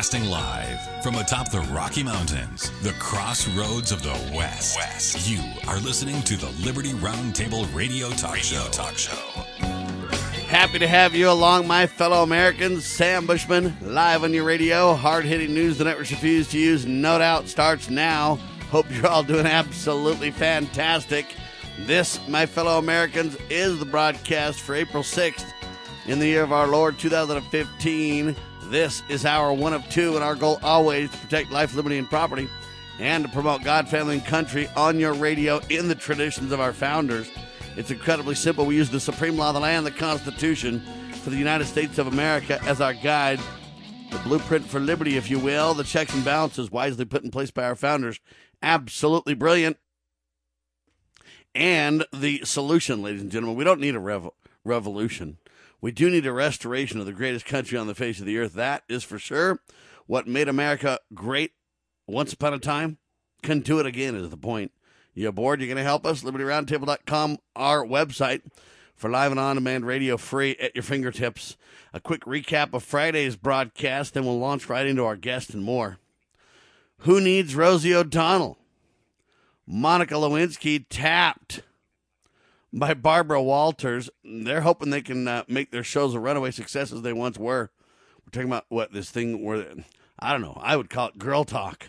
Broadcasting live from atop the Rocky Mountains, the crossroads of the West. You are listening to the Liberty Roundtable Radio Talk Show. Happy to have you along, my fellow Americans. Sam Bushman, live on your radio. Hard-hitting news the networks refuse to use, no doubt, starts now. Hope you're all doing absolutely fantastic. This, my fellow Americans, is the broadcast for April 6th in the year of our Lord 2015. This is hour one of two, and our goal always to protect life, liberty, and property, and to promote God, family, and country on your radio in the traditions of our founders. It's incredibly simple. We use the supreme law of the land, the Constitution, for the United States of America as our guide, the blueprint for liberty, if you will, the checks and balances wisely put in place by our founders. Absolutely brilliant. And the solution, ladies and gentlemen, we don't need a revolution. We do need a restoration of the greatest country on the face of the earth. That is for sure. What made America great once upon a time can do it again is the point. You aboard? You're going to help us? LibertyRoundtable.com, our website for live and on-demand radio free at your fingertips. A quick recap of Friday's broadcast, then we'll launch right into our guest and more. Who needs Rosie O'Donnell? Monica Lewinsky tapped by Barbara Walters. They're hoping they can make their shows a runaway success as they once were. We're talking about what this thing where, I don't know, I would call it girl talk.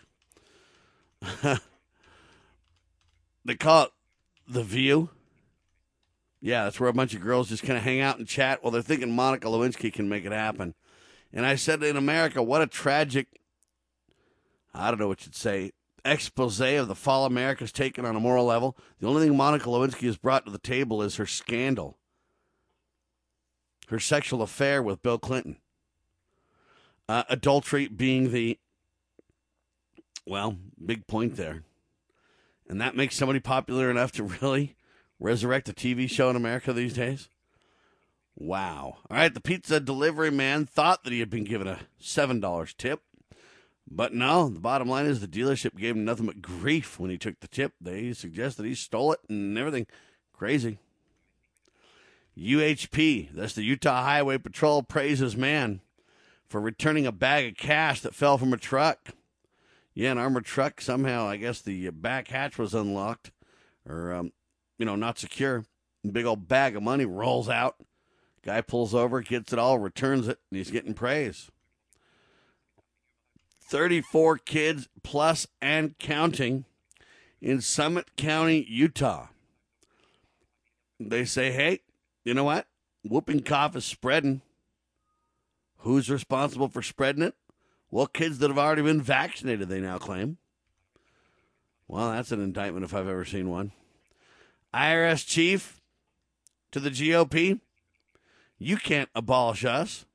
They call it The View. Yeah, that's where a bunch of girls just kind of hang out and chat. Well, they're thinking Monica Lewinsky can make it happen. And I said, in America, what a tragic, I don't know what you'd say, expose of the fall America's taken on a moral level. The only thing Monica Lewinsky has brought to the table is her scandal, her sexual affair with Bill Clinton. Adultery being the, well, big point there. And that makes somebody popular enough to really resurrect a TV show in America these days? Wow. All right, the pizza delivery man thought that he had been given a $7 tip. But no, the bottom line is the dealership gave him nothing but grief when he took the tip. They suggest that he stole it and everything. Crazy. UHP, that's the Utah Highway Patrol, praises man for returning a bag of cash that fell from a truck. Yeah, an armored truck. Somehow, I guess the back hatch was unlocked or, not secure. A big old bag of money rolls out. Guy pulls over, gets it all, returns it, and he's getting praise. 34 kids plus and counting in Summit County, Utah. They say, hey, you know what? Whooping cough is spreading. Who's responsible for spreading it? Well, kids that have already been vaccinated, they now claim. Well, that's an indictment if I've ever seen one. IRS chief to the GOP, you can't abolish us.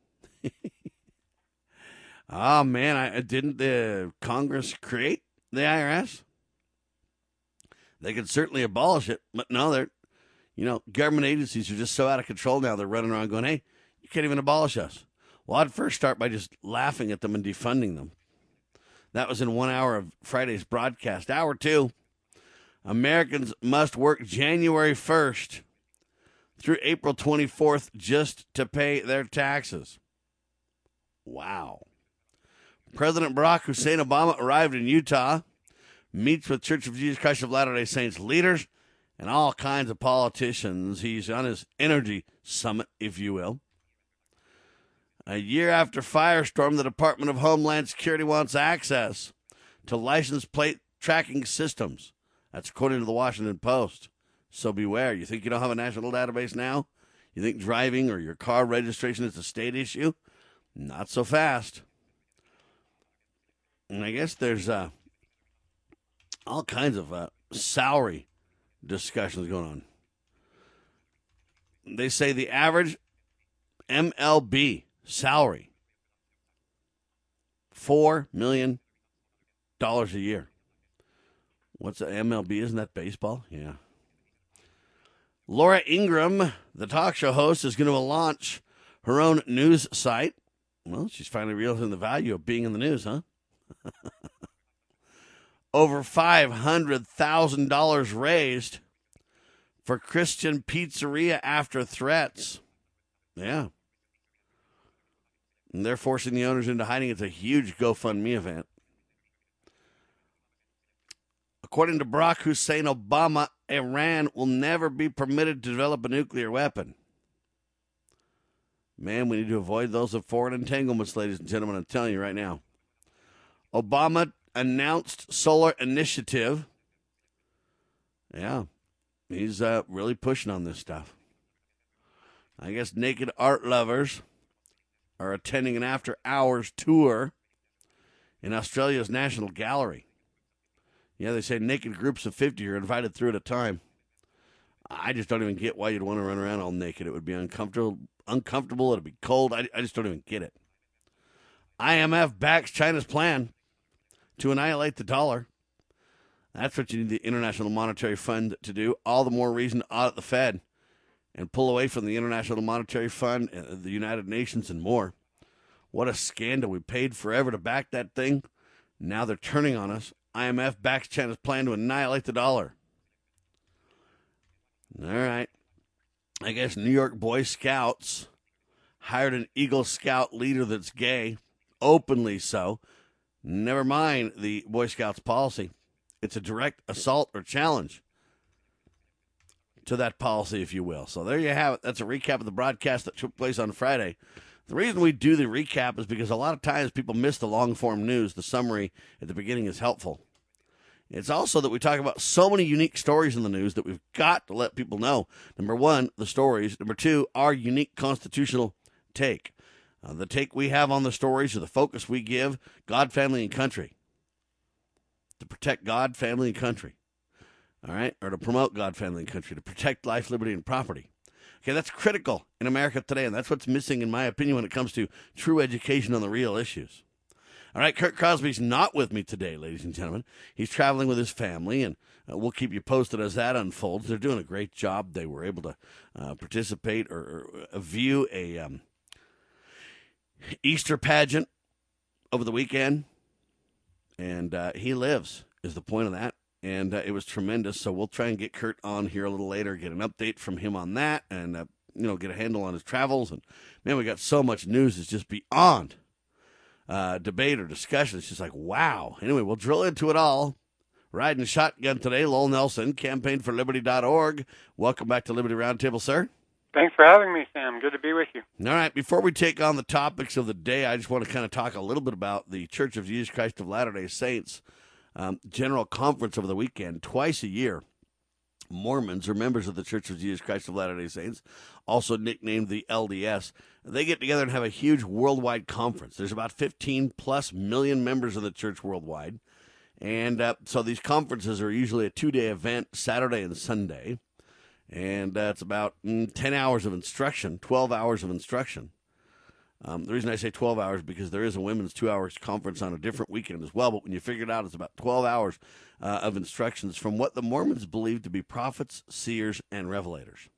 Oh, man, didn't the Congress create the IRS? They could certainly abolish it, but no, they're, government agencies are just so out of control now, they're running around going, hey, you can't even abolish us. Well, I'd first start by just laughing at them and defunding them. That was in 1 hour of Friday's broadcast. Hour two, Americans must work January 1st through April 24th just to pay their taxes. Wow. President Barack Hussein Obama arrived in Utah, meets with Church of Jesus Christ of Latter-day Saints leaders and all kinds of politicians. He's on his energy summit, if you will. A year after Firestorm, the Department of Homeland Security wants access to license plate tracking systems. That's according to the Washington Post. So beware. You think you don't have a national database now? You think driving or your car registration is a state issue? Not so fast. And I guess there's all kinds of salary discussions going on. They say the average MLB salary, $4 million a year. What's the MLB? Isn't that baseball? Yeah. Laura Ingraham, the talk show host, is going to launch her own news site. Well, she's finally realizing the value of being in the news, huh? Over $500,000 raised for Christian pizzeria after threats. Yeah. And they're forcing the owners into hiding. It's a huge GoFundMe event. According to Barack Hussein Obama, Iran will never be permitted to develop a nuclear weapon. Man, we need to avoid those of foreign entanglements, ladies and gentlemen. I'm telling you right now. Obama announced solar initiative. Yeah, he's really pushing on this stuff. I guess naked art lovers are attending an after-hours tour in Australia's National Gallery. Yeah, they say naked groups of 50 are invited through at a time. I just don't even get why you'd want to run around all naked. It would be uncomfortable. It would be cold. I just don't even get it. IMF backs China's plan to annihilate the dollar. That's what you need the International Monetary Fund to do. All the more reason to audit the Fed and pull away from the International Monetary Fund, the United Nations, and more. What a scandal. We paid forever to back that thing. Now they're turning on us. IMF backs China's plan to annihilate the dollar. All right. I guess New York Boy Scouts hired an Eagle Scout leader that's gay, openly so. Never mind the Boy Scouts policy. It's a direct assault or challenge to that policy, if you will. So there you have it. That's a recap of the broadcast that took place on Friday. The reason we do the recap is because a lot of times people miss the long-form news. The summary at the beginning is helpful. It's also that we talk about so many unique stories in the news that we've got to let people know. Number one, the stories. Number two, our unique constitutional take. The take we have on the stories or the focus we give, God, family, and country. To protect God, family, and country. All right? Or to promote God, family, and country. To protect life, liberty, and property. Okay, that's critical in America today, and that's what's missing, in my opinion, when it comes to true education on the real issues. All right, Kurt Crosby's not with me today, ladies and gentlemen. He's traveling with his family, and we'll keep you posted as that unfolds. They're doing a great job. They were able to participate or view a Easter pageant over the weekend, and he lives, is the point of that. And it was tremendous, so we'll try and get Kurt on here a little later, get an update from him on that, and get a handle on his travels. And, man, we got so much news, it's just beyond debate or discussion. It's just like, wow. Anyway, we'll drill into it all. Riding shotgun today, Lowell Nelson, campaignforliberty.org. Welcome back to Liberty Roundtable, sir. Thanks for having me, Sam. Good to be with you. All right, before we take on the topics of the day, I just want to kind of talk a little bit about the Church of Jesus Christ of Latter-day Saints General Conference over the weekend. Twice a year, Mormons, or members of the Church of Jesus Christ of Latter-day Saints, also nicknamed the LDS, they get together and have a huge worldwide conference. There's about 15+ million members of the church worldwide. And so these conferences are usually a 2-day event, Saturday and Sunday. And it's about 10 hours of instruction, 12 hours of instruction. The reason I say 12 hours is because there is a women's 2-hour conference on a different weekend as well. But when you figure it out, it's about 12 hours of instructions from what the Mormons believe to be prophets, seers, and revelators.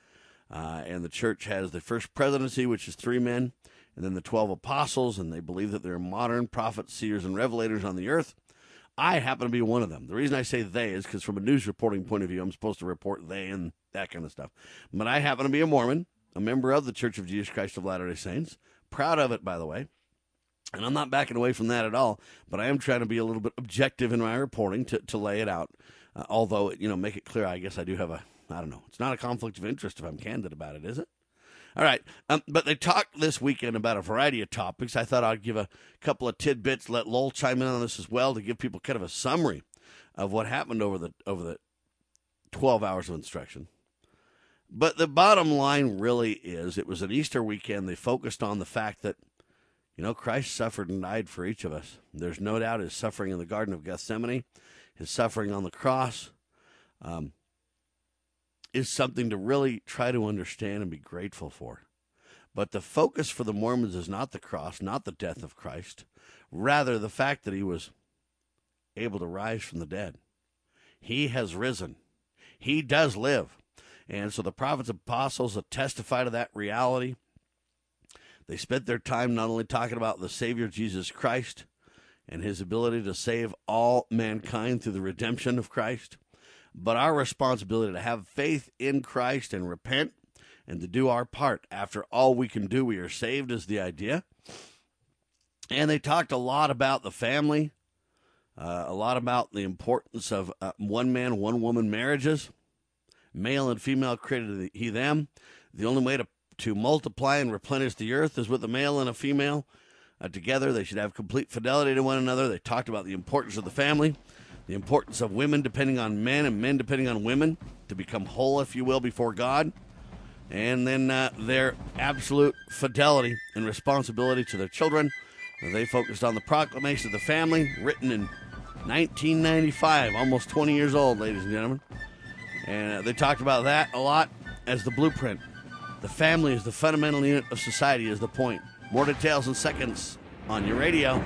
And the church has the first presidency, which is 3 men, and then the 12 apostles, and they believe that there are modern prophets, seers, and revelators on the earth. I happen to be one of them. The reason I say they is because from a news reporting point of view, I'm supposed to report they and that kind of stuff. But I happen to be a Mormon, a member of the Church of Jesus Christ of Latter-day Saints. Proud of it, by the way. And I'm not backing away from that at all, but I am trying to be a little bit objective in my reporting to lay it out. Although, make it clear, I guess I do have it's not a conflict of interest if I'm candid about it, is it? All right, but they talked this weekend about a variety of topics. I thought I'd give a couple of tidbits, let Lowell chime in on this as well to give people kind of a summary of what happened over the 12 hours of instruction. But the bottom line really is it was an Easter weekend. They focused on the fact that, Christ suffered and died for each of us. There's no doubt his suffering in the Garden of Gethsemane, his suffering on the cross, is something to really try to understand and be grateful for. But the focus for the Mormons is not the cross, not the death of Christ, rather the fact that he was able to rise from the dead. He has risen. He does live. And so the prophets and apostles have testified to that reality. They spent their time not only talking about the Savior Jesus Christ and his ability to save all mankind through the redemption of Christ, but our responsibility to have faith in Christ and repent and to do our part. After all we can do, we are saved is the idea. And they talked a lot about the family, a lot about the importance of one-man, one-woman marriages, male and female created he, them. The only way to multiply and replenish the earth is with a male and a female together. They should have complete fidelity to one another. They talked about the importance of the family, the importance of women depending on men and men depending on women to become whole, if you will, before God. And then their absolute fidelity and responsibility to their children. They focused on the Proclamation of the Family, written in 1995, almost 20 years old, ladies and gentlemen. And they talked about that a lot as the blueprint. The family is the fundamental unit of society is the point. More details in seconds on your radio.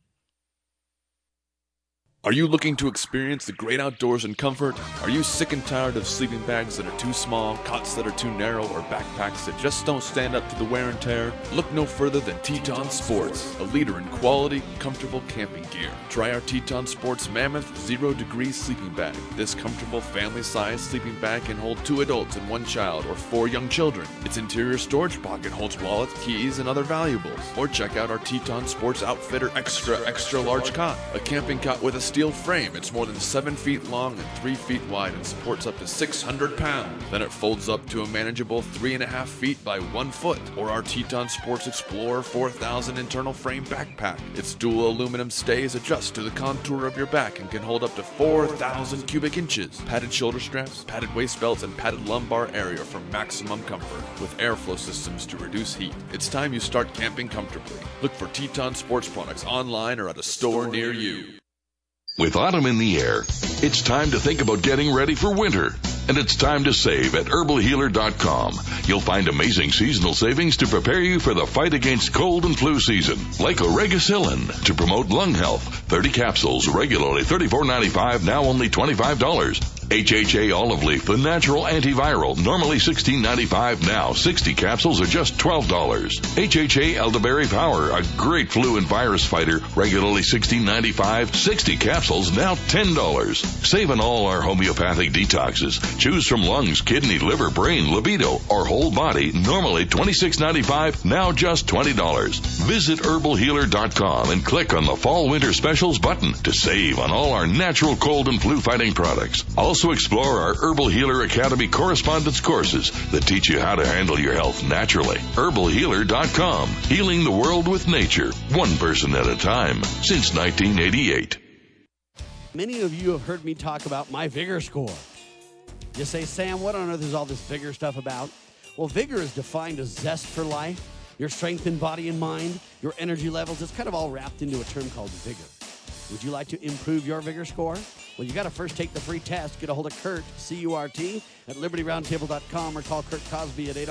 Are you looking to experience the great outdoors in comfort? Are you sick and tired of sleeping bags that are too small, cots that are too narrow, or backpacks that just don't stand up to the wear and tear? Look no further than Teton Sports, a leader in quality, comfortable camping gear. Try our Teton Sports Mammoth 0 Degree sleeping bag. This comfortable family-sized sleeping bag can hold 2 adults and 1 child or 4 young children. Its interior storage pocket holds wallets, keys, and other valuables. Or check out our Teton Sports Outfitter Extra Large Cot, a camping cot with a steel frame. It's more than 7 feet long and 3 feet wide and supports up to 600 pounds. Then it folds up to a manageable 3.5 feet by 1 foot. Or our Teton Sports Explorer 4000 internal frame backpack. Its dual aluminum stays adjust to the contour of your back and can hold up to 4,000 cubic inches. Padded shoulder straps, padded waist belts, and padded lumbar area for maximum comfort with airflow systems to reduce heat. It's time you start camping comfortably. Look for Teton Sports products online or at a store near you. With autumn in the air, it's time to think about getting ready for winter. And it's time to save at herbalhealer.com. You'll find amazing seasonal savings to prepare you for the fight against cold and flu season. Like Oregacillin to promote lung health. 30 capsules, regularly $34.95, now only $25. HHA Olive Leaf, the natural antiviral, normally $16.95, now 60 capsules are just $12. HHA Elderberry Power, a great flu and virus fighter, regularly $16.95, 60 capsules, now $10. Save on all our homeopathic detoxes. Choose from lungs, kidney, liver, brain, libido, or whole body, normally $26.95, now just $20. Visit herbalhealer.com and click on the Fall Winter Specials button to save on all our natural cold and flu fighting products. Also explore our Herbal Healer Academy correspondence courses that teach you how to handle your health naturally. herbalhealer.com, healing the world with nature, one person at a time, since 1988. Many of you have heard me talk about my Vigor Score. You say, Sam, what on earth is all this Vigor stuff about? Well, Vigor is defined as zest for life, your strength in body and mind, your energy levels. It's kind of all wrapped into a term called Vigor. Would you like to improve your Vigor Score? Well, you got to first take the free test. Get a hold of Kurt, C-U-R-T, at LibertyRoundtable.com or call Kurt Cosby at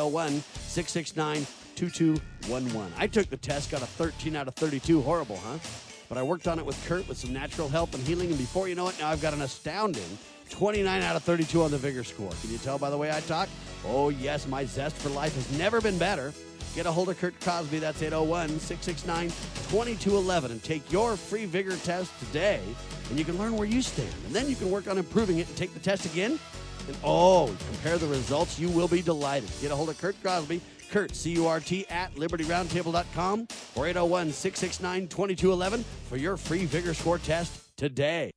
801-669-2211. I took the test, got a 13 out of 32. Horrible, huh? But I worked on it with Kurt with some natural help and healing, and before you know it, now I've got an astounding 29 out of 32 on the Vigor Score. Can you tell by the way I talk? Oh, yes, my zest for life has never been better. Get a hold of Kurt Cosby. That's 801-669-2211. And take your free Vigor test today, and you can learn where you stand. And then you can work on improving it and take the test again. And, compare the results. You will be delighted. Get a hold of Kurt Cosby. Kurt, C-U-R-T, at LibertyRoundtable.com or 801-669-2211 for your free Vigor Score test today.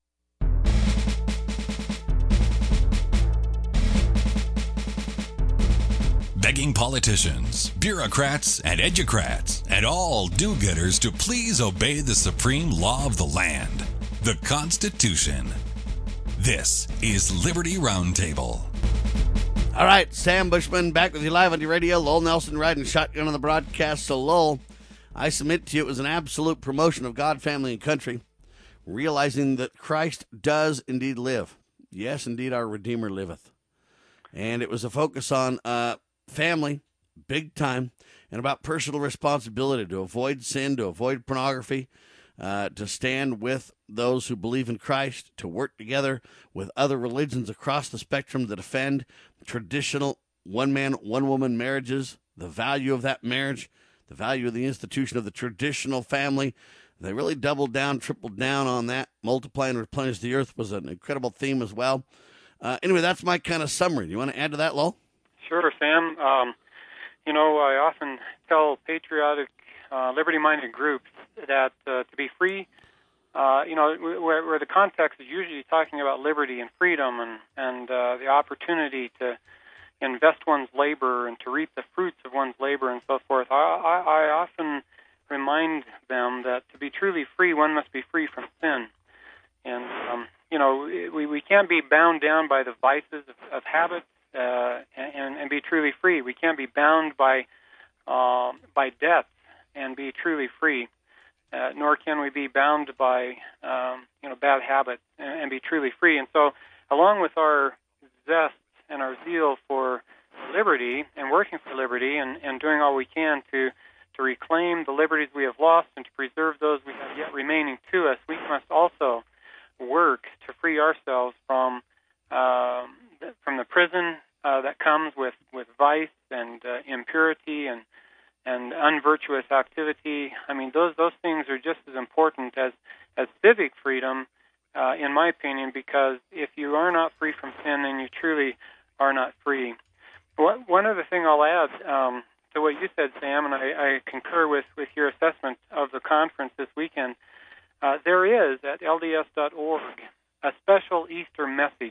Begging politicians, bureaucrats, and educrats, and all do-gooders to please obey the supreme law of the land, the Constitution. This is Liberty Roundtable. All right, Sam Bushman back with you live on your radio. Lowell Nelson riding shotgun on the broadcast. So, Lowell, I submit to you it was an absolute promotion of God, family, and country, realizing that Christ does indeed live. Yes, indeed, our Redeemer liveth. And it was a focus on family, big time, and about personal responsibility to avoid sin, to avoid pornography, to stand with those who believe in Christ, to work together with other religions across the spectrum to defend traditional one-man, one-woman marriages, the value of that marriage, the value of the institution of the traditional family. They really doubled down, tripled down on that. Multiply and replenish the earth was an incredible theme as well. Anyway, that's my kind of summary. Do you want to add to that, Lowell? Sure, Sam. I often tell patriotic, liberty-minded groups that to be free, where the context is usually talking about liberty and freedom and the opportunity to invest one's labor and to reap the fruits of one's labor and so forth, I often remind them that to be truly free, one must be free from sin. And, we can't be bound down by the vices of habit and be truly free. We can't be bound by debt and be truly free. Nor can we be bound by, bad habits and be truly free. And so, along with our zest and our zeal for liberty and working for liberty and doing all we can to reclaim the liberties we have lost and to preserve those we have yet remaining to us, we must also work to free ourselves from the prison that comes with vice and impurity and unvirtuous activity. I mean, those things are just as important as civic freedom, in my opinion, because if you are not free from sin, then you truly are not free. One other thing I'll add to what you said, Sam, and I concur with your assessment of the conference this weekend. There is at LDS.org a special Easter message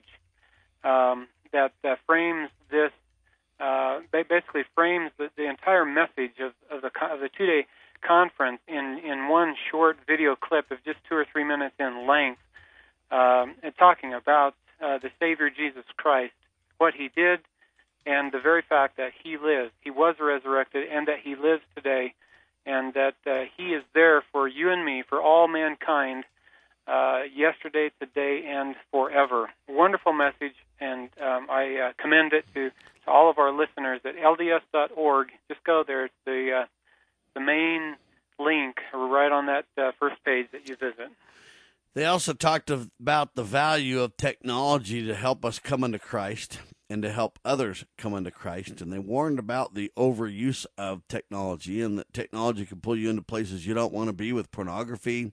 that frames this. Basically frames the entire message of the 2-day conference in one short video clip of just 2 or 3 minutes in length, and talking about the Savior Jesus Christ, what he did, and the very fact that he lives. He was resurrected, and that he lives today, and that he is there for you and me, for all mankind, yesterday, today, and forever. Wonderful message, and I commend it to all of our listeners at LDS.org. Just go there. It's the main link right on that first page that you visit. They also talked about the value of technology to help us come into Christ and to help others come into Christ. And they warned about the overuse of technology, and that technology can pull you into places you don't want to be, with pornography,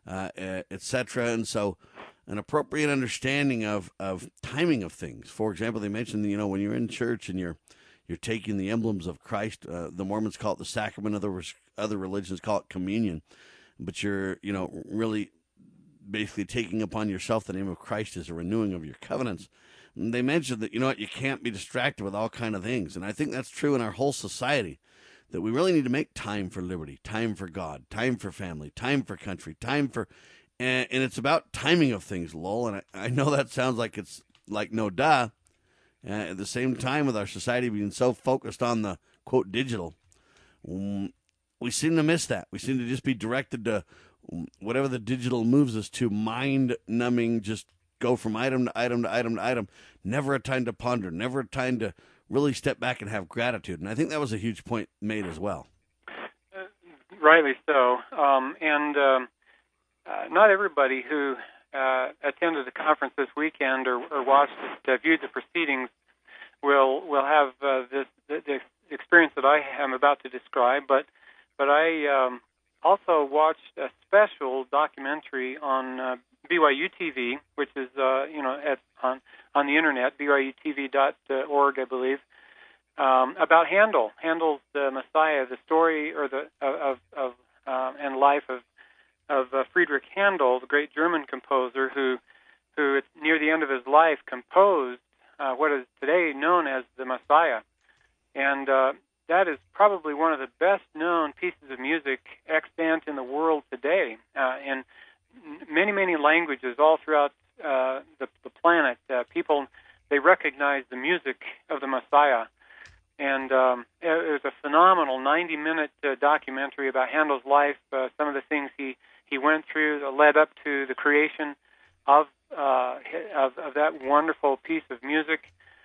etc. And so an appropriate understanding of timing of things. For example, they mentioned, when you're in church and you're taking the emblems of Christ, the Mormons call it the sacrament, other religions call it communion, but you're, really basically taking upon yourself the name of Christ as a renewing of your covenants. And they mentioned that, you can't be distracted with all kind of things. And I think that's true in our whole society, that we really need to make time for liberty, time for God, time for family, time for country, time for... And it's about timing of things, Lowell. And I know that sounds like it's like no duh. At the same time, with our society being so focused on the, quote, digital, we seem to miss that. We seem to just be directed to whatever the digital moves us to, mind-numbing, just go from item to item to item to item. Never a time to ponder, never a time to really step back and have gratitude. And I think that was a huge point made as well. Rightly so. Not everybody who attended the conference this weekend or watched it, viewed the proceedings, will have the experience that I am about to describe. But I also watched a special documentary on BYU TV, which is on the internet, BYUtv.org, I believe, about Handel. Handel's the Messiah, the story or and life of Friedrich Handel, the great German composer who near the end of his life composed what is today known as the Messiah. And that is probably one of the best-known pieces of music extant in the world today, in many, many languages all throughout the planet. People, they recognize the music of the Messiah. And it was a phenomenal 90-minute documentary about Handel's life, some of the things he went through that led up to the creation of that wonderful piece of music,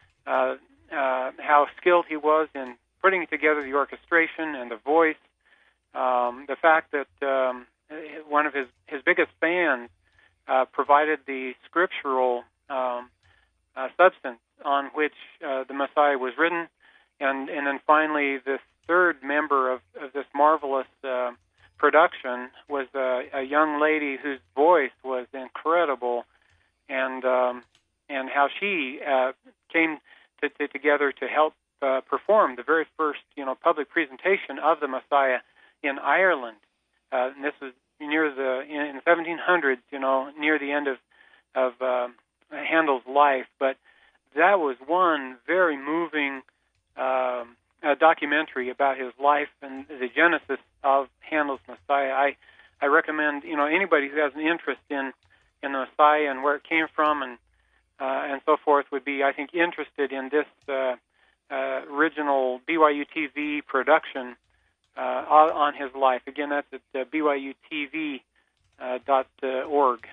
how skilled he was in putting together the orchestration and the voice, the fact that one of his biggest fans provided the scriptural substance on which the Messiah was written, and then finally this third member of this marvelous production was a young lady whose voice was incredible, and how she came together to help perform the very first public presentation of the Messiah in Ireland. and this was near in the 1700s, near the end of Handel's life. But that was one very moving documentary about his life and the genesis of Handel's Messiah. I recommend anybody who has an interest in the Messiah and where it came from and so forth would be, I think, interested in this original BYU TV production on his life. Again, that's at BYUtv.org.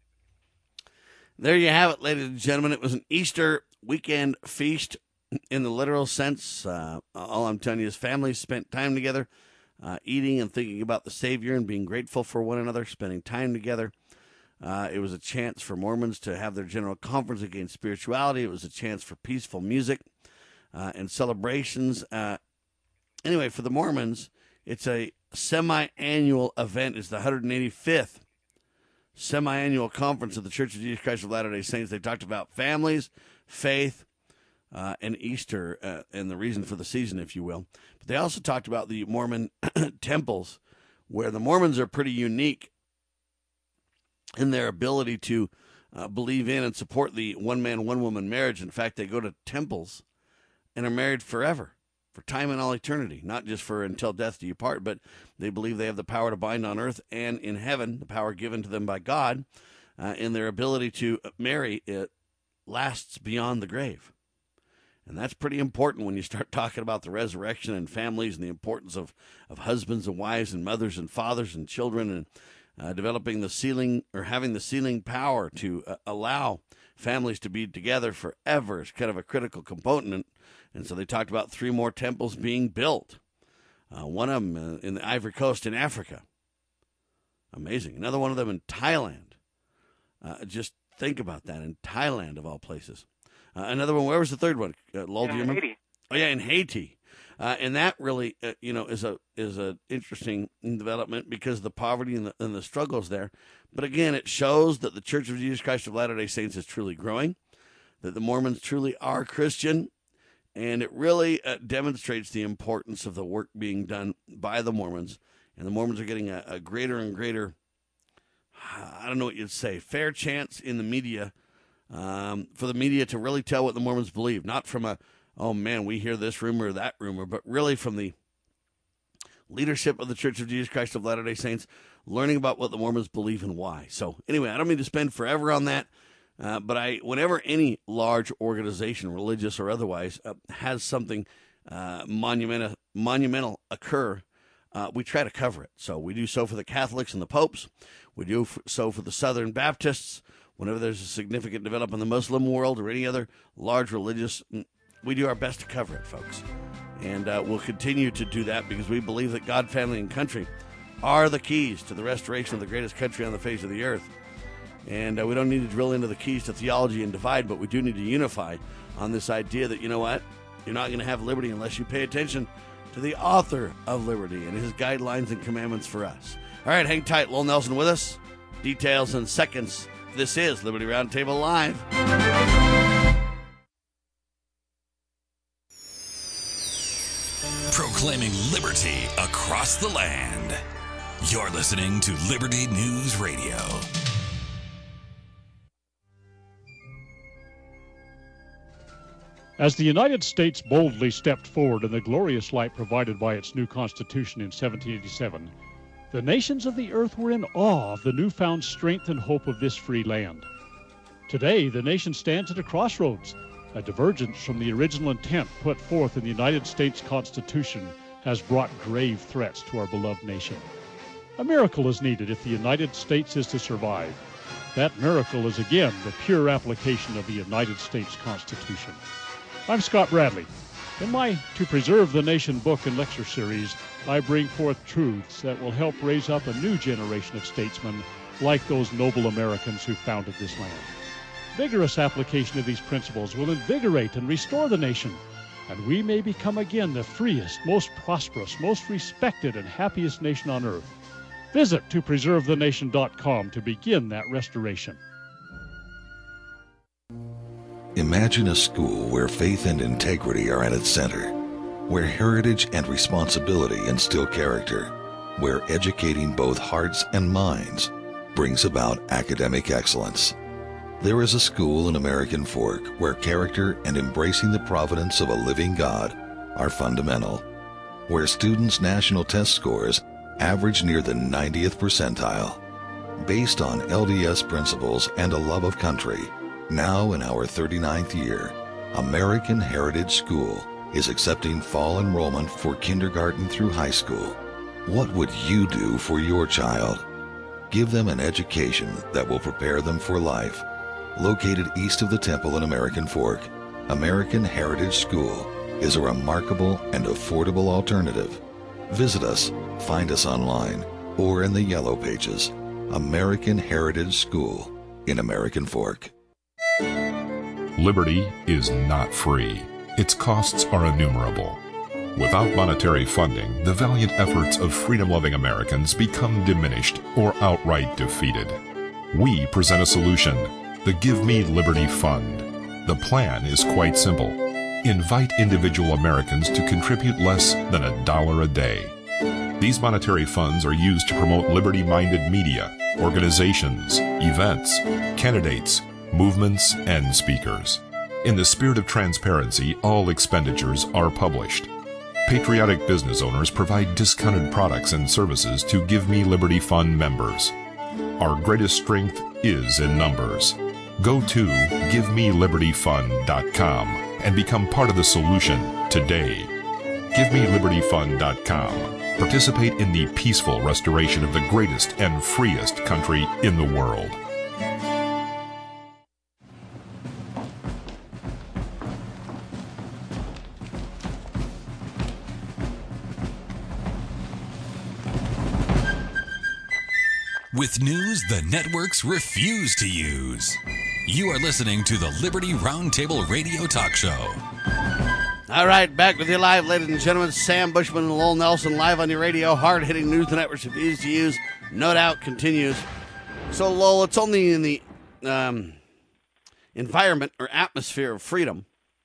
There you have it, ladies and gentlemen. It was an Easter weekend feast in the literal sense. All I'm telling you is families spent time together, eating and thinking about the Savior and being grateful for one another, spending time together. It was a chance for Mormons to have their general conference against spirituality. It was a chance for peaceful music and celebrations. Anyway, for the Mormons, it's a semi-annual event. It's the 185th semi-annual conference of the Church of Jesus Christ of Latter-day Saints. They talked about families, faith, and Easter, and the reason for the season, if you will. But they also talked about the Mormon temples, where the Mormons are pretty unique in their ability to believe in and support the one-man, one-woman marriage. In fact, they go to temples and are married forever, for time and all eternity, not just for until death do you part, but they believe they have the power to bind on earth and in heaven, the power given to them by God, and their ability to marry it lasts beyond the grave. And that's pretty important when you start talking about the resurrection and families and the importance of husbands and wives and mothers and fathers and children, and developing the sealing or having the sealing power to allow families to be together forever is kind of a critical component. And so they talked about 3 more temples being built. One of them in the Ivory Coast in Africa. Amazing. Another one of them in Thailand. Just think about that, in Thailand of all places. Another one, where was the third one? Lowell, do you remember? Haiti. Oh, yeah, in Haiti. And that really, is a interesting development because of the poverty and the struggles there. But again, it shows that the Church of Jesus Christ of Latter-day Saints is truly growing, that the Mormons truly are Christian, and it really demonstrates the importance of the work being done by the Mormons. And the Mormons are getting a greater and greater, I don't know what you'd say, fair chance in the media, for the media to really tell what the Mormons believe. Not from oh man, we hear this rumor or that rumor, but really from the leadership of the Church of Jesus Christ of Latter-day Saints, learning about what the Mormons believe and why. So anyway, I don't mean to spend forever on that. But whenever any large organization, religious or otherwise, has something monumental occur, we try to cover it. So we do so for the Catholics and the popes. We do so for the Southern Baptists. Whenever there's a significant development in the Muslim world or any other large religious, we do our best to cover it, folks. And we'll continue to do that because we believe that God, family, and country are the keys to the restoration of the greatest country on the face of the earth. And we don't need to drill into the keys to theology and divide, but we do need to unify on this idea that, you know what, you're not going to have liberty unless you pay attention to the author of liberty and his guidelines and commandments for us. All right, hang tight. Lowell Nelson with us. Details in seconds. This is Liberty Roundtable Live. Proclaiming liberty across the land. You're listening to Liberty News Radio. As the United States boldly stepped forward in the glorious light provided by its new Constitution in 1787, the nations of the earth were in awe of the newfound strength and hope of this free land. Today, the nation stands at a crossroads. A divergence from the original intent put forth in the United States Constitution has brought grave threats to our beloved nation. A miracle is needed if the United States is to survive. That miracle is again the pure application of the United States Constitution. I'm Scott Bradley. In my To Preserve the Nation book and lecture series, I bring forth truths that will help raise up a new generation of statesmen like those noble Americans who founded this land. Vigorous application of these principles will invigorate and restore the nation, and we may become again the freest, most prosperous, most respected, and happiest nation on earth. Visit topreservethenation.com to begin that restoration. Imagine a school where faith and integrity are at its center, where heritage and responsibility instill character, where educating both hearts and minds brings about academic excellence. There is a school in American Fork where character and embracing the providence of a living God are fundamental, where students' national test scores average near the 90th percentile. Based on LDS principles and a love of country, now in our 39th year, American Heritage School is accepting fall enrollment for kindergarten through high school. What would you do for your child? Give them an education that will prepare them for life. Located east of the temple in American Fork, American Heritage School is a remarkable and affordable alternative. Visit us, find us online, or in the Yellow Pages. American Heritage School in American Fork. Liberty is not free. Its costs are innumerable. Without monetary funding, the valiant efforts of freedom-loving Americans become diminished or outright defeated. We present a solution, the Give Me Liberty Fund. The plan is quite simple. Invite individual Americans to contribute less than $1 a day. These monetary funds are used to promote liberty-minded media, organizations, events, candidates, movements, and speakers. In the spirit of transparency, all expenditures are published. Patriotic business owners provide discounted products and services to Give Me Liberty Fund members. Our greatest strength is in numbers. Go to GiveMeLibertyFund.com and become part of the solution today. GiveMeLibertyFund.com. Participate in the peaceful restoration of the greatest and freest country in the world. With news the networks refuse to use. You are listening to the Liberty Roundtable Radio Talk Show. All right, back with you live, ladies and gentlemen. Sam Bushman and Lowell Nelson live on your radio. Hard-hitting news the networks refuse to use. No doubt continues. So, Lowell, it's only in the environment or atmosphere of freedom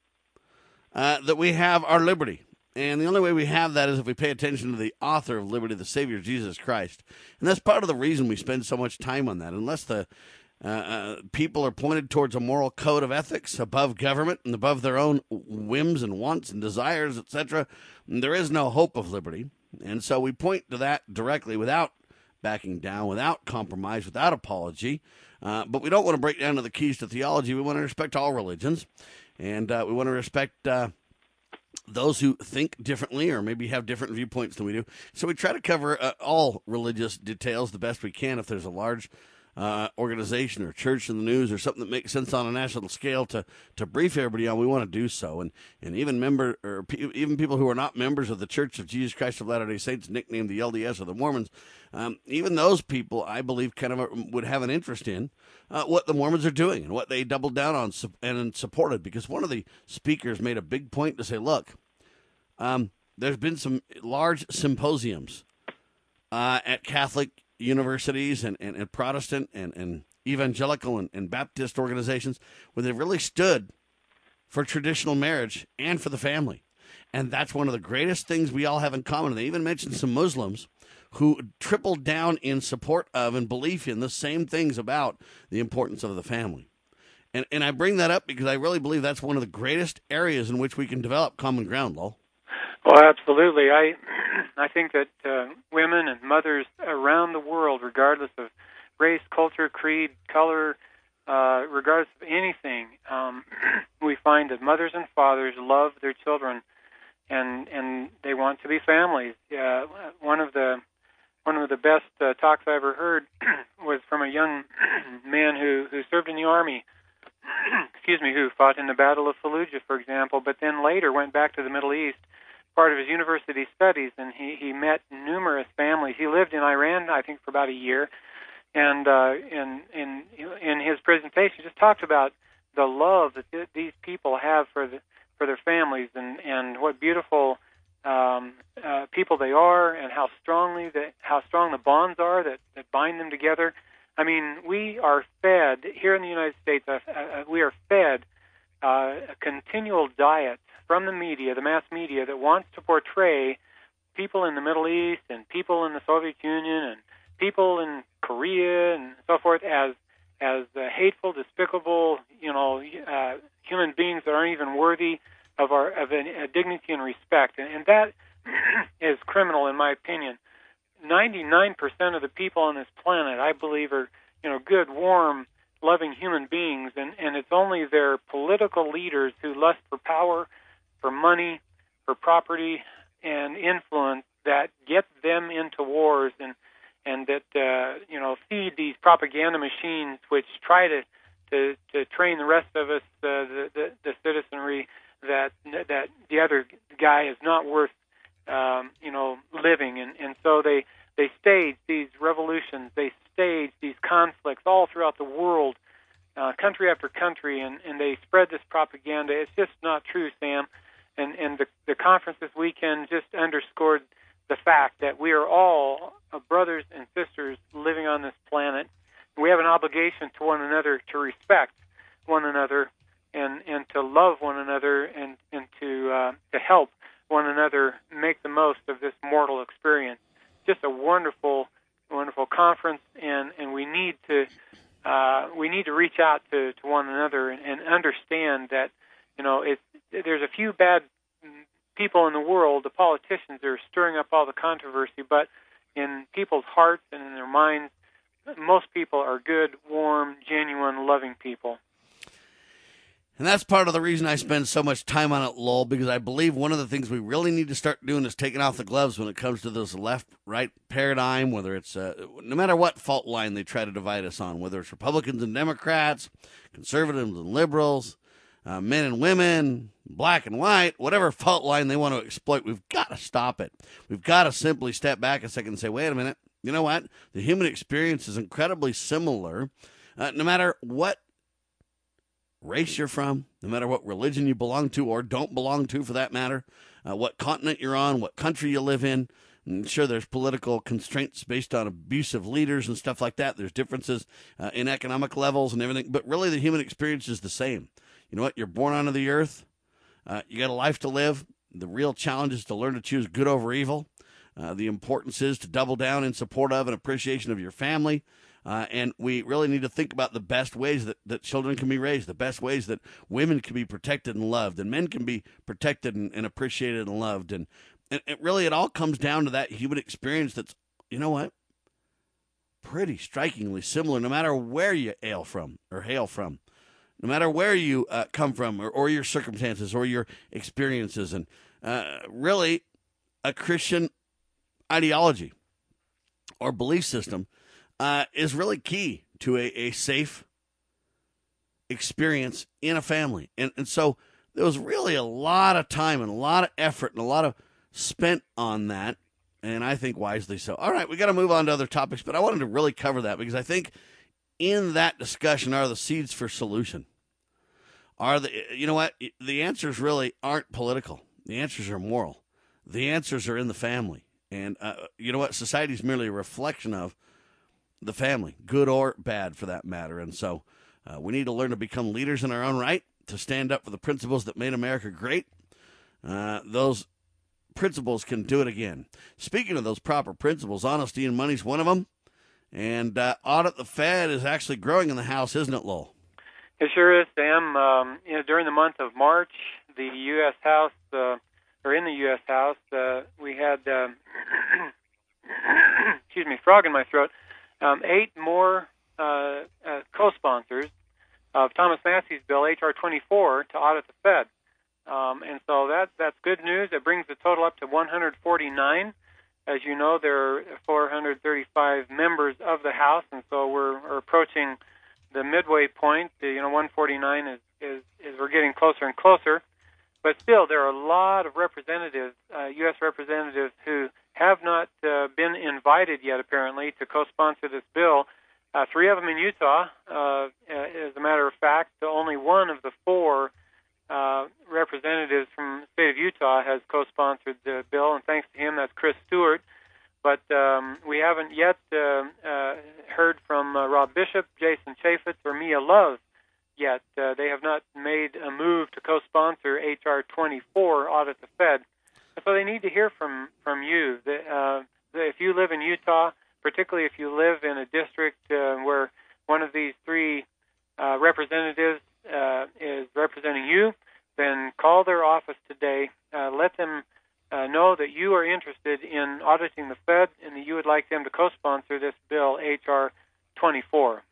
that we have our liberty. And the only way we have that is if we pay attention to the author of liberty, the Savior, Jesus Christ. And that's part of the reason we spend so much time on that. Unless the people are pointed towards a moral code of ethics above government and above their own whims and wants and desires, etc., there is no hope of liberty. And so we point to that directly without backing down, without compromise, without apology. But we don't want to break down to the keys to theology. We want to respect all religions. And we want to respect those who think differently or maybe have different viewpoints than we do. So we try to cover all religious details the best we can. If there's a large organization or church in the news or something that makes sense on a national scale to brief everybody on, we want to do so. And even even people who are not members of the Church of Jesus Christ of Latter-day Saints, nicknamed the LDS or the Mormons, even those people, I believe, kind of would have an interest in what the Mormons are doing and what they doubled down on and supported. Because one of the speakers made a big point to say, look, there's been some large symposiums at Catholic universities and Protestant and evangelical and Baptist organizations where they've really stood for traditional marriage and for the family. And that's one of the greatest things we all have in common. And they even mentioned some Muslims who tripled down in support of and belief in the same things about the importance of the family. And I bring that up because I really believe that's one of the greatest areas in which we can develop common ground, Lowell. Well, absolutely. I think that women and mothers around the world, regardless of race, culture, creed, color, regardless of anything, we find that mothers and fathers love their children, and they want to be families. One of the best talks I ever heard was from a young man who served in the Army, who fought in the Battle of Fallujah, for example, but then later went back to the Middle East, part of his university studies, and he met numerous families. He lived in Iran, I think, for about a year, and in his presentation, just talked about the love that these people have for their families, and what beautiful people they are, and how strong the bonds are that bind them together. I mean, we are fed here in the United States. We are fed a continual diet from the media, the mass media, that wants to portray people in the Middle East and people in the Soviet Union and people in Korea and so forth as hateful, despicable, human beings that aren't even worthy of a dignity and respect, and that is criminal in my opinion. 99% of the people on this planet, I believe, are good, warm, loving human beings, and it's only their political leaders who lust for power, for money, for property, and influence that get them into wars and that feed these propaganda machines which try to train the rest of us, the citizenry, that the other guy is not worth living, and so they stage these revolutions, they stage these conflicts all throughout the world, country after country, and they spread this propaganda. It's just not true, Sam. And the conference this weekend just underscored the fact that we are all brothers and sisters living on this planet. We have an obligation to one another to respect one another and to love one another and to help one another make the most of this mortal experience. Just a wonderful, wonderful conference, and we need to reach out to one another and understand that there's a few bad people in the world, the politicians, that are stirring up all the controversy, but in people's hearts and in their minds, most people are good, warm, genuine, loving people. And that's part of the reason I spend so much time on it, Lowell, because I believe one of the things we really need to start doing is taking off the gloves when it comes to this left-right paradigm, whether it's, no matter what fault line they try to divide us on, whether it's Republicans and Democrats, conservatives and liberals, men and women, black and white, whatever fault line they want to exploit, we've got to stop it. We've got to simply step back a second and say, wait a minute, you know what? The human experience is incredibly similar, no matter what race you're from, no matter what religion you belong to or don't belong to for that matter, what continent you're on, what country you live in. And sure, there's political constraints based on abusive leaders and stuff like that. There's differences in economic levels and everything, but really the human experience is the same. You know what? You're born onto the earth. You got a life to live. The real challenge is to learn to choose good over evil. The importance is to double down in support of and appreciation of your family. And we really need to think about the best ways that children can be raised, the best ways that women can be protected and loved, and men can be protected and appreciated and loved. And it all comes down to that human experience that's, you know what, pretty strikingly similar no matter where you hail from, no matter where you come from or your circumstances or your experiences. And really, a Christian ideology or belief system is really key to a safe experience in a family. And so there was really a lot of time and a lot of effort and a lot of spent on that, and I think wisely so. All right, we got to move on to other topics, but I wanted to really cover that because I think in that discussion are the seeds for solution. You know what? The answers really aren't political. The answers are moral. The answers are in the family. And you know what? Society is merely a reflection of the family, good or bad for that matter. And so we need to learn to become leaders in our own right, to stand up for the principles that made America great. Those principles can do it again. Speaking of those proper principles, honesty and money is one of them. And Audit the Fed is actually growing in the House, isn't it, Lowell? It sure is, Sam. During the month of March, the U.S. House, in the U.S. House, we had, excuse me, frog in my throat, 8 more co-sponsors of Thomas Massey's bill, H.R. 24, to audit the Fed. And so that's good news. It brings the total up to 149. As you know, there are 435 members of the House, and so we're approaching the midway point. 149 is we're getting closer and closer. But still, there are a lot of representatives, U.S. representatives, who have not been invited yet, apparently, to co-sponsor this bill. 3 of them in Utah. As a matter of fact, only one of the 4 representatives from the state of Utah has co-sponsored the bill, and thanks to him, that's Chris Stewart. But we haven't yet heard from Rob Bishop, Jason Chaffetz, or Mia Love yet. They have not made a move to co-sponsor H.R. 24, Audit the Fed. So they need to hear from you. If you live in Utah, particularly if you live in a district where one of these three representatives is representing you, then call their office today. Let them know that you are interested in auditing the Fed and that you would like them to co-sponsor this bill, H.R. 24.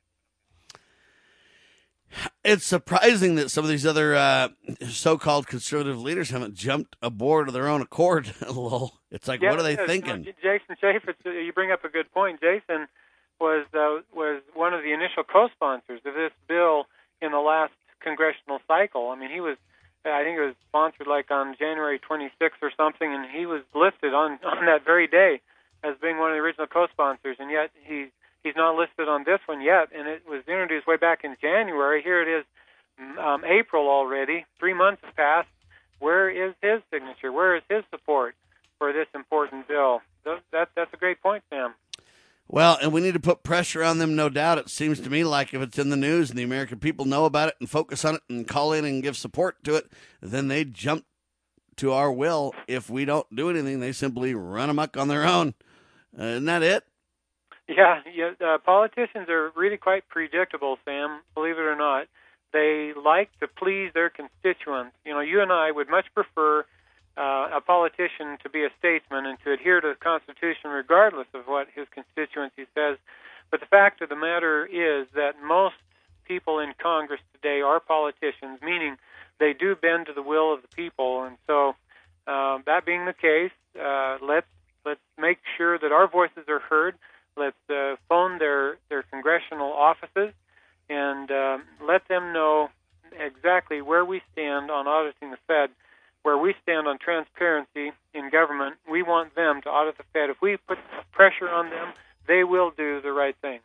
It's surprising that some of these other so-called conservative leaders haven't jumped aboard of their own accord. It's like, what are they thinking? Jason Chaffetz, you bring up a good point. Jason was one of the initial co-sponsors of this bill in the last congressional cycle. I mean, I think it was sponsored like on January 26th or something, and he was listed on that very day as being one of the original co-sponsors, and yet he's not listed on this one yet, and it was introduced way back in January. Here it is, April already. 3 months have passed. Where is his signature? Where is his support for this important bill? That's a great point, Sam. Well, and we need to put pressure on them, no doubt. It seems to me like if it's in the news and the American people know about it and focus on it and call in and give support to it, then they jump to our will. If we don't do anything, they simply run amok on their own. Isn't that it? Yeah. Politicians are really quite predictable, Sam, believe it or not. They like to please their constituents. You know, you and I would much prefer a politician to be a statesman and to adhere to the Constitution regardless of what his constituency says. But the fact of the matter is that most people in Congress today are politicians, meaning they do bend to the will of the people. And so that being the case, let's make sure that our voices are heard. Let's phone their congressional offices and let them know exactly where we stand on auditing the Fed, where we stand on transparency in government. We want them to audit the Fed. If we put pressure on them, they will do the right thing.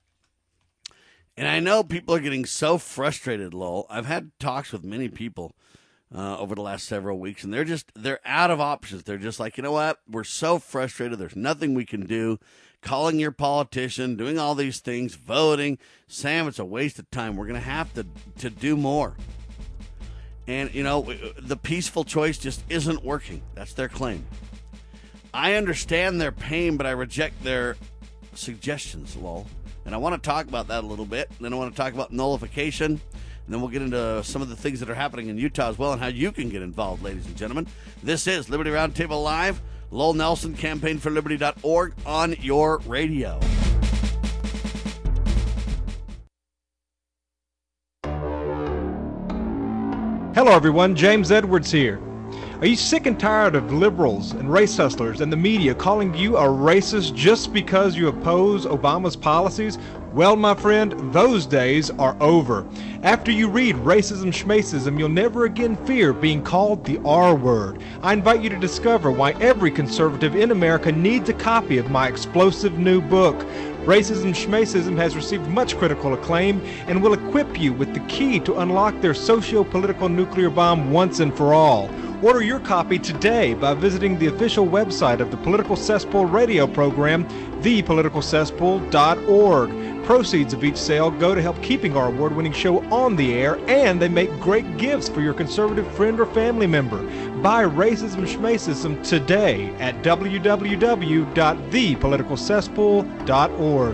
And I know people are getting so frustrated, Lowell. I've had talks with many people over the last several weeks, and they're out of options. They're just like, you know what? We're so frustrated. There's nothing we can do. Calling your politician, doing all these things, voting. Sam, it's a waste of time. We're going to have to do more. And, you know, the peaceful choice just isn't working. That's their claim. I understand their pain, but I reject their suggestions, Lowell. And I want to talk about that a little bit. Then I want to talk about nullification. And then we'll get into some of the things that are happening in Utah as well and how you can get involved, ladies and gentlemen. This is Liberty Roundtable Live. Lowell Nelson, campaignforliberty.org on your radio. Hello, everyone. James Edwards here. Are you sick and tired of liberals and race hustlers and the media calling you a racist just because you oppose Obama's policies? Well, my friend, those days are over. After you read Racism Schmacism, you'll never again fear being called the R word. I invite you to discover why every conservative in America needs a copy of my explosive new book. Racism Schmacism has received much critical acclaim and will equip you with the key to unlock their socio-political nuclear bomb once and for all. Order your copy today by visiting the official website of the Political Cesspool radio program, thepoliticalcesspool.org. Proceeds of each sale go to help keeping our award-winning show on the air, and they make great gifts for your conservative friend or family member. Buy Racism Schmacism today at www.thepoliticalcesspool.org.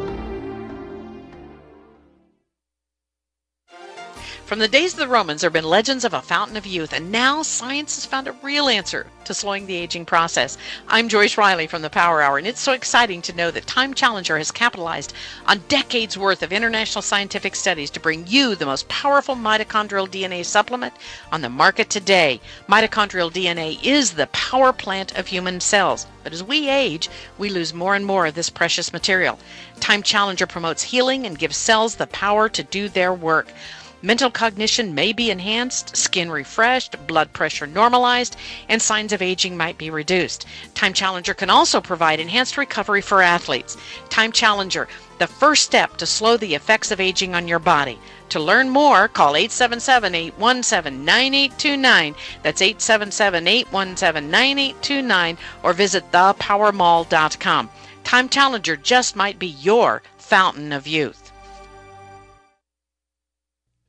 From the days of the Romans, there have been legends of a fountain of youth, and now science has found a real answer to slowing the aging process. I'm Joyce Riley from the Power Hour, and it's so exciting to know that Time Challenger has capitalized on decades worth of international scientific studies to bring you the most powerful mitochondrial DNA supplement on the market today. Mitochondrial DNA is the power plant of human cells, but as we age, we lose more and more of this precious material. Time Challenger promotes healing and gives cells the power to do their work. Mental cognition may be enhanced, skin refreshed, blood pressure normalized, and signs of aging might be reduced. Time Challenger can also provide enhanced recovery for athletes. Time Challenger, the first step to slow the effects of aging on your body. To learn more, call 877-817-9829. That's 877-817-9829, or visit thepowermall.com. Time Challenger just might be your fountain of youth.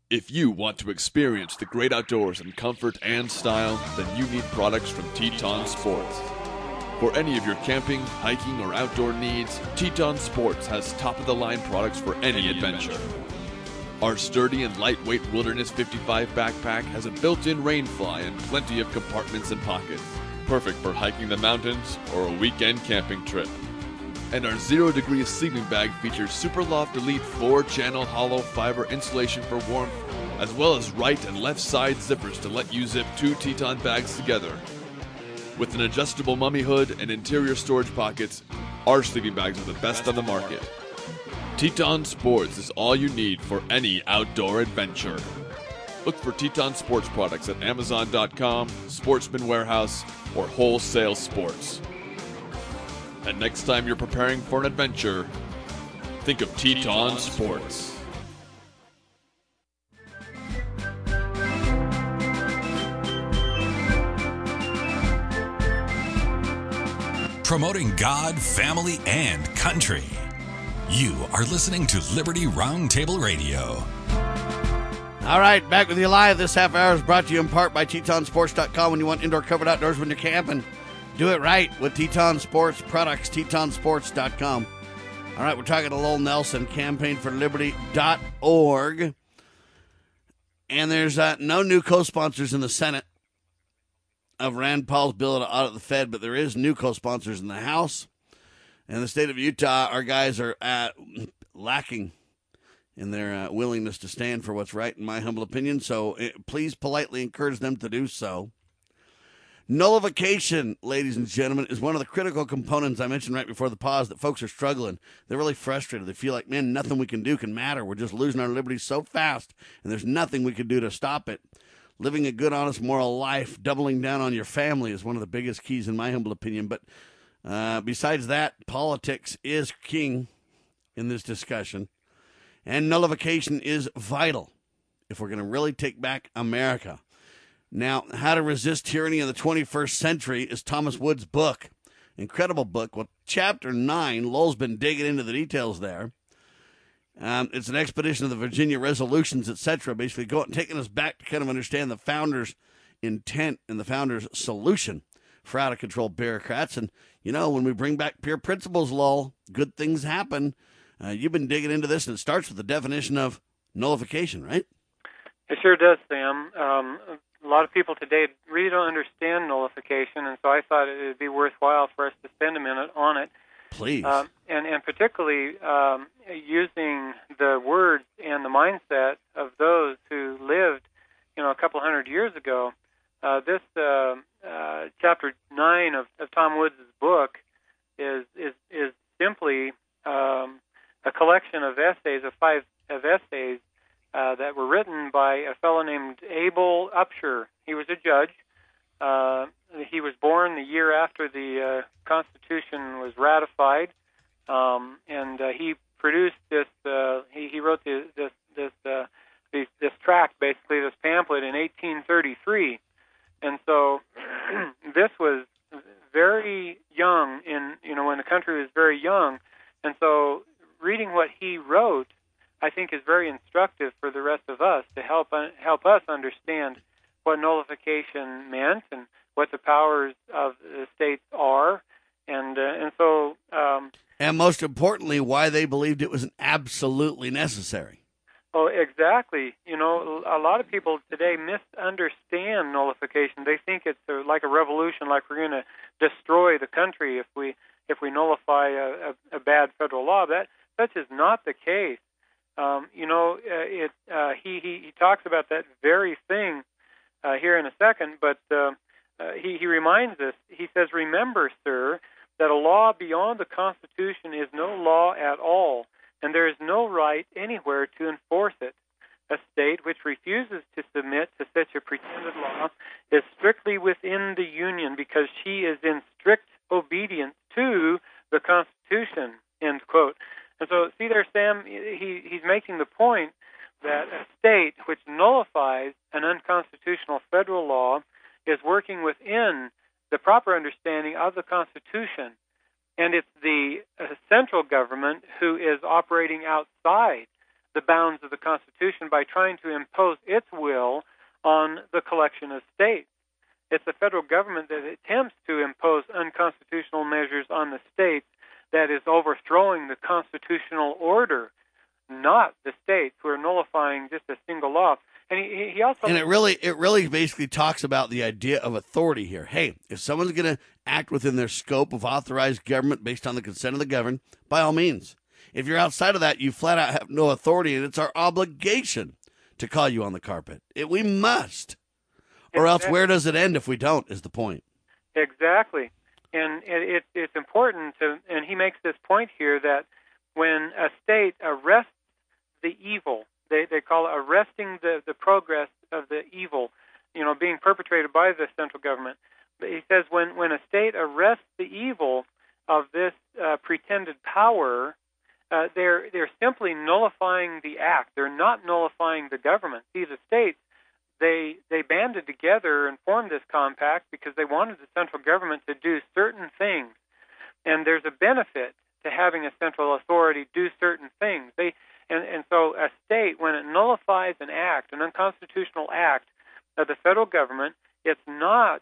If you want to experience the great outdoors in comfort and style, then you need products from Teton Sports. For any of your camping, hiking, or outdoor needs, Teton Sports has top-of-the-line products for any adventure. Our sturdy and lightweight Wilderness 55 backpack has a built-in rainfly and plenty of compartments and pockets, perfect for hiking the mountains or a weekend camping trip. And our 0 Degree sleeping bag features Superloft Elite 4-channel hollow fiber insulation for warmth, as well as right and left side zippers to let you zip 2 Teton bags together. With an adjustable mummy hood and interior storage pockets, our sleeping bags are the best on the market. Teton Sports is all you need for any outdoor adventure. Look for Teton Sports products at Amazon.com, Sportsman Warehouse, or Wholesale Sports. And next time you're preparing for an adventure, think of Teton Sports. Promoting God, family, and country. You are listening to Liberty Roundtable Radio. All right, back with you live. This half hour is brought to you in part by TetonSports.com. When you want indoor covered outdoors when you're camping, do it right with Teton Sports products, TetonSports.com. All right, we're talking to Lowell Nelson, campaignforliberty.org. And there's no new co-sponsors in the Senate of Rand Paul's bill to audit the Fed, but there is new co-sponsors in the House. In the state of Utah, our guys are lacking in their willingness to stand for what's right, in my humble opinion. So please politely encourage them to do so. Nullification, ladies and gentlemen, is one of the critical components I mentioned right before the pause that folks are struggling. They're really frustrated. They feel like, man, nothing we can do can matter. We're just losing our liberties so fast, and there's nothing we can do to stop it. Living a good, honest, moral life, doubling down on your family is one of the biggest keys in my humble opinion. But besides that, politics is king in this discussion. And nullification is vital if we're going to really take back America. Now, How to Resist Tyranny in the 21st Century is Thomas Wood's book. Incredible book. Well, Chapter 9, Lowell's been digging into the details there. It's an expedition of the Virginia resolutions, etc., basically taking us back to kind of understand the founders' intent and the founders' solution for out-of-control bureaucrats. And, you know, when we bring back pure principles, Lowell, good things happen. You've been digging into this, and it starts with the definition of nullification, right? It sure does, Sam. A lot of people today really don't understand nullification, and so I thought it would be worthwhile for us to spend a minute on it. Please. And particularly using the words and the mindset of those who lived, a couple hundred years ago. This chapter 9 of Tom Woods' book is simply a collection of essays, of 5 essays that were written by a fellow named Abel Upshur. He was a judge. He was born the year after the Constitution was ratified, and he produced this. He wrote this tract, basically this pamphlet, in 1833, and so this was very young when the country was very young, and so reading what he wrote, I think, is very instructive for the rest of us to help us understand what nullification meant and what the powers of the states are, and so. And most importantly, why they believed it was absolutely necessary. Oh, exactly. A lot of people today misunderstand nullification. They think it's like a revolution, like we're going to destroy the country if we nullify a bad federal law. That such is not the case. He talks about that very thing here in a second, but he reminds us. He says, "Remember, sir, that a law beyond the Constitution is no law at all, and there is no right anywhere to enforce it. A state which refuses to submit to such a pretended law is strictly within the Union because she is in strict obedience to the Constitution," end quote. And so, see there, Sam, he's making the point that a state which nullifies an unconstitutional federal law is working within the proper understanding of the Constitution, and it's the central government who is operating outside the bounds of the Constitution by trying to impose its will on the collection of states. It's the federal government that attempts to impose unconstitutional measures on the states that is overthrowing the constitutional order, not the states who are nullifying just a single law. And he also... And it really basically talks about the idea of authority here. Hey, if someone's going to act within their scope of authorized government based on the consent of the governed, by all means. If you're outside of that, you flat out have no authority, and it's our obligation to call you on the carpet. We must. Or else where does it end if we don't, is the point. Exactly. And it's important to, and he makes this point here, that when a state arrests the evil, they call it arresting the progress of the evil, being perpetrated by the central government. But he says when a state arrests the evil of this pretended power, they're simply nullifying the act. They're not nullifying the government. See, the states, they banded together and formed this compact because they wanted the central government to do certain things. And there's a benefit to having a central authority do certain things. And so a state, when it nullifies an act, an unconstitutional act of the federal government, it's not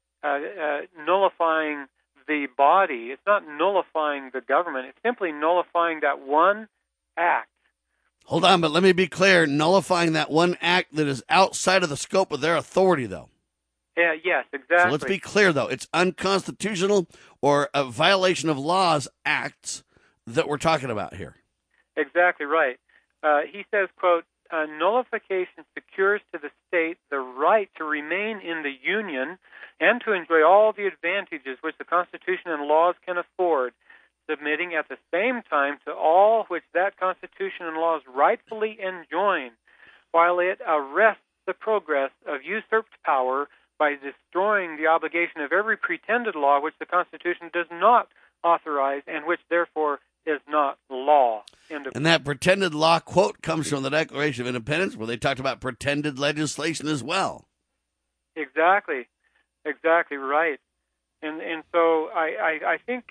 nullifying the body. It's not nullifying the government. It's simply nullifying that one act. Hold on, but let me be clear. Nullifying that one act that is outside of the scope of their authority, though. Yeah, yes, exactly. So let's be clear, though. It's unconstitutional or a violation of laws acts that we're talking about here. Exactly right. He says, quote, nullification secures to the state the right to remain in the Union and to enjoy all the advantages which the Constitution and laws can afford, submitting at the same time to all which that Constitution and laws rightfully enjoin, while it arrests the progress of usurped power by destroying the obligation of every pretended law which the Constitution does not authorize and which therefore is not law. And that pretended law quote comes from the Declaration of Independence, where they talked about pretended legislation as well. Exactly right. And so I think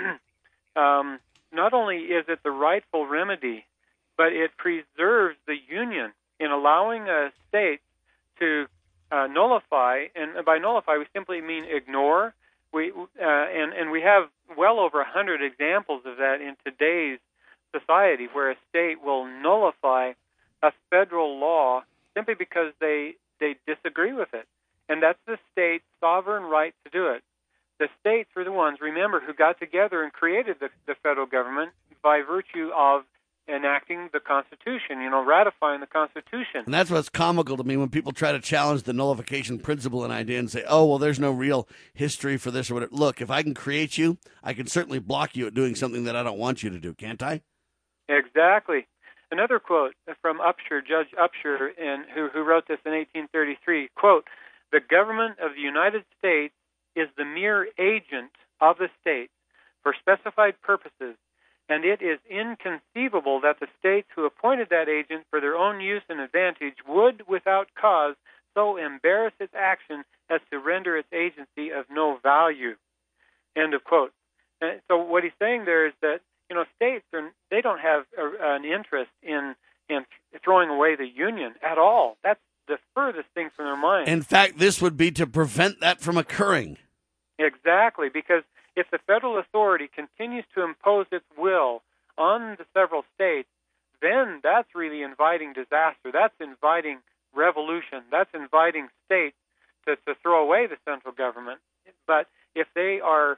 not only is it the rightful remedy, but it preserves the Union in allowing a state to nullify, and by nullify we simply mean ignore. We have well over 100 examples of that in today's society, where a state will nullify a federal law simply because they disagree with it. And that's the state's sovereign right to do it. The states were the ones, remember, who got together and created the federal government by virtue of enacting the Constitution, ratifying the Constitution. And that's what's comical to me when people try to challenge the nullification principle and idea and say, oh, well, there's no real history for this or whatever. Look, if I can create you, I can certainly block you at doing something that I don't want you to do, can't I? Exactly. Another quote from Upshur, Judge Upshur, who wrote this in 1833, quote, "The government of the United States is the mere agent of the state for specified purposes, and it is inconceivable that the states who appointed that agent for their own use and advantage would, without cause, so embarrass its action as to render its agency of no value." End of quote. And so what he's saying there is that states they don't have an interest in throwing away the Union at all. That's the furthest thing from their mind. In fact, this would be to prevent that from occurring. Exactly, because if the federal authority continues to impose its will on the several states, then that's really inviting disaster. That's inviting revolution. That's inviting states to throw away the central government. But if they are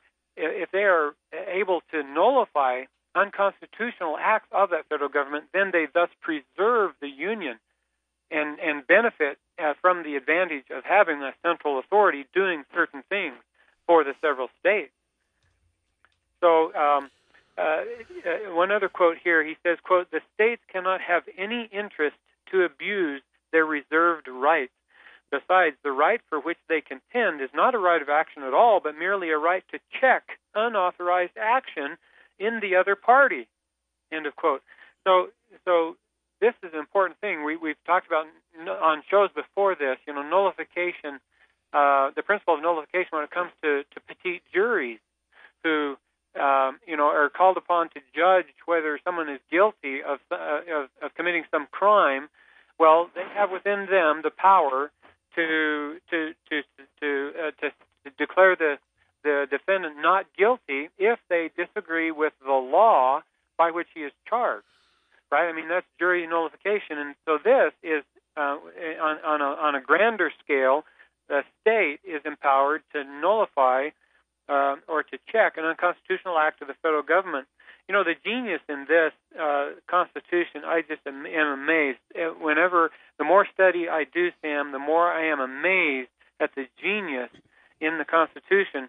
able to nullify unconstitutional acts of that federal government, then they thus preserve the Union and benefit from the advantage of having a central authority doing certain things for the several states. So one other quote here, he says, quote, "The states cannot have any interest to abuse their reserved rights. Besides, the right for which they contend is not a right of action at all, but merely a right to check unauthorized action in the other party." End of quote. So this is an important thing. We've talked about on shows before this, nullification, the principle of nullification when it comes to petite juries who are called upon to judge whether someone is guilty of committing some crime, well, they have within them the power to declare the defendant not guilty if they disagree with the law by which he is charged. Right? I mean, that's jury nullification, and so this is on a grander scale. The state is empowered to nullify or to check an unconstitutional act of the federal government. You know, the genius in this Constitution, I just am amazed. Whenever, the more study I do, Sam, the more I am amazed at the genius in the Constitution.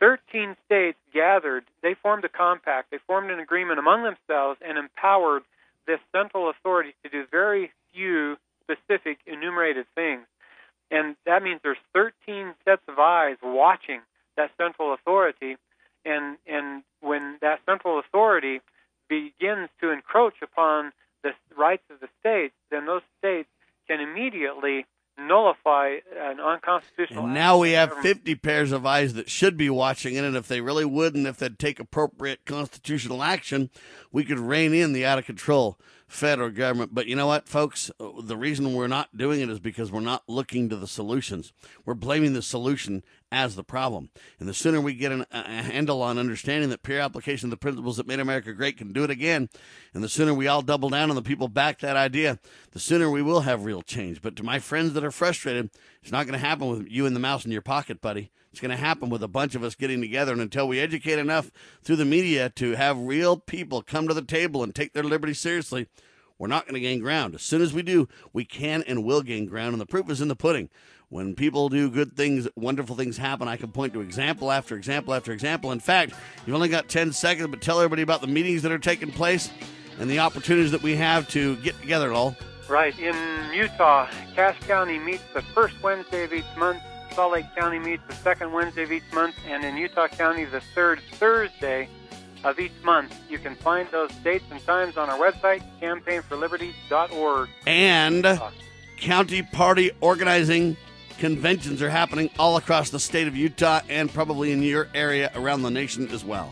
13 states gathered, they formed a compact, they formed an agreement among themselves and empowered this central authority to do very few specific enumerated things. And that means there's 13 sets of eyes watching that central authority, and when that central authority begins to encroach upon the rights of the states, then those states can immediately nullify an unconstitutional act. And now we have 50 pairs of eyes that should be watching it, and if they really would, and if they'd take appropriate constitutional action, we could rein in the out-of-control federal government. But you know what, folks? The reason we're not doing it is because we're not looking to the solutions. We're blaming the solution as the problem. And the sooner we get a handle on understanding that peer application of the principles that made America great can do it again, and the sooner we all double down on the people back that idea, the sooner we will have real change. But to my friends that are frustrated, it's not going to happen with you and the mouse in your pocket, buddy. It's going to happen with a bunch of us getting together, and until we educate enough through the media to have real people come to the table and take their liberty seriously, we're not going to gain ground. As soon as we do, we can and will gain ground, and the proof is in the pudding. When people do good things, wonderful things happen. I can point to example after example after example. In fact, you've only got 10 seconds, but tell everybody about the meetings that are taking place and the opportunities that we have to get together, Lowell. Right. In Utah, Cache County meets the first Wednesday of each month. Salt Lake County meets the second Wednesday of each month. And in Utah County, the third Thursday of each month. You can find those dates and times on our website, campaignforliberty.org. And county party organizing conventions are happening all across the state of Utah and probably in your area around the nation as well.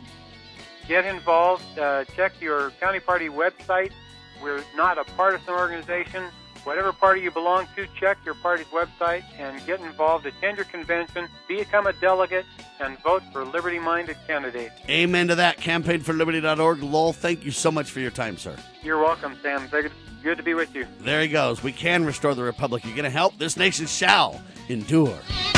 Get involved. Check your county party website. We're not a partisan organization. Whatever party you belong to, check your party's website and get involved. Attend your convention, become a delegate, and vote for liberty-minded candidates. Amen to that. CampaignForLiberty.org. Lowell, thank you so much for your time, sir. You're welcome, Sam. Good to be with you. There he goes. We can restore the republic. You're going to help? This nation shall endure.